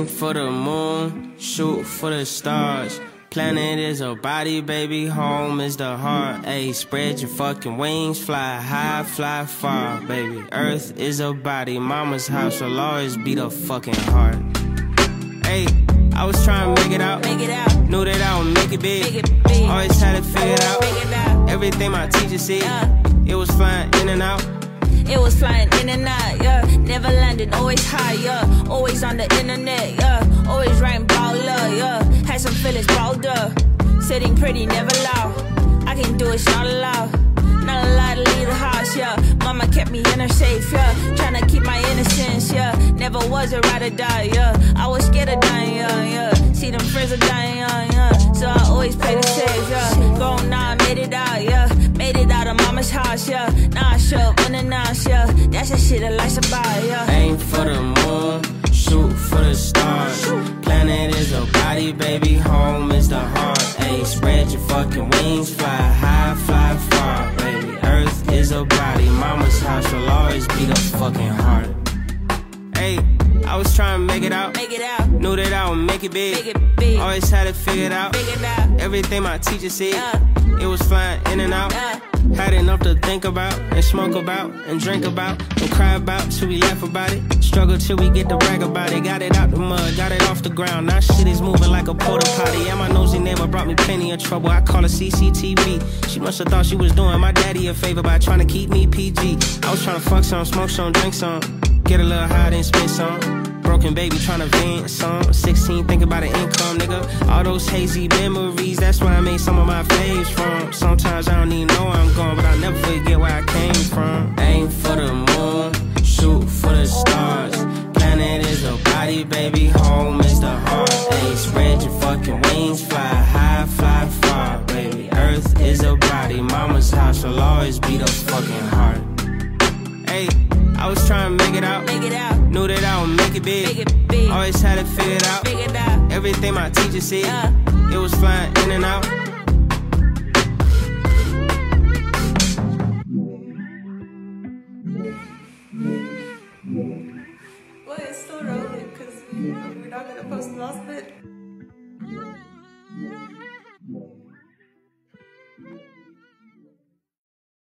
Aim for the moon, shoot for the stars. Planet is a body, baby, home is the heart. Ayy, spread your fucking wings, fly high, fly far, baby. Earth is a body, mama's house will always be the fucking heart. Ayy, I was trying to make it out. Knew that I would make it big. Always had it figured out. Everything my teacher said, it was flying in and out. It was flying in and out, yeah. Never landing, always high, yeah. Always on the internet, yeah. Always writing baller, yeah. Had some feelings balled up. Sitting pretty, never loud. I can do it, it's not allowed. Not allowed to leave the house, yeah. Mama kept me in her safe, yeah. Tryna keep my innocence, yeah. Never was a ride or die, yeah. I was scared of dying, yeah. See them friends are dying, yeah. So I always play the safe, yeah. Grown now, I made it out, yeah. Made it out of mama's house, yeah. Now I show up unannounced, yeah. That's the shit that life's about, yeah. Aim for the moon, shoot for the stars. Planet is a body, baby, home is the heart. Ayy, spread your fucking wings, fly high, fly far, baby. Earth is a body, mama's house will always be the fucking heart. Ayy, I was trying to make it out. Knew that I would make it big. Always had it figured out. Everything my teacher said, it was flying in and out. Had enough to think about, and smoke about, and drink about, and cry about, till we laugh about it. Struggle till we get to brag about it. Got it out the mud, got it off the ground. Now shit is moving like a porta potty. And my nosy neighbor brought me plenty of trouble. I call her CCTV. She must have thought she was doing my daddy a favor by trying to keep me PG. I was trying to fuck some, smoke some, drink some, get a little high, then spend some. Broken baby tryna vent some. 16, think about the income, nigga. All those hazy memories, that's where I made some of my faves from. Sometimes I don't even know where I'm going, but I'll never forget where I came from. Aim for the moon, shoot for the stars. Planet is a body, baby, home is the heart. Ayy, spread your fucking wings, fly high, fly far, baby. Earth is a body, mama's house will always be the fucking heart. Ayy, I was trying to make it out. Knew that I would make it big. Always had it figured out. Everything my teacher said, it was flying in and out. Well, it's still relevant because we're not gonna post the last bit.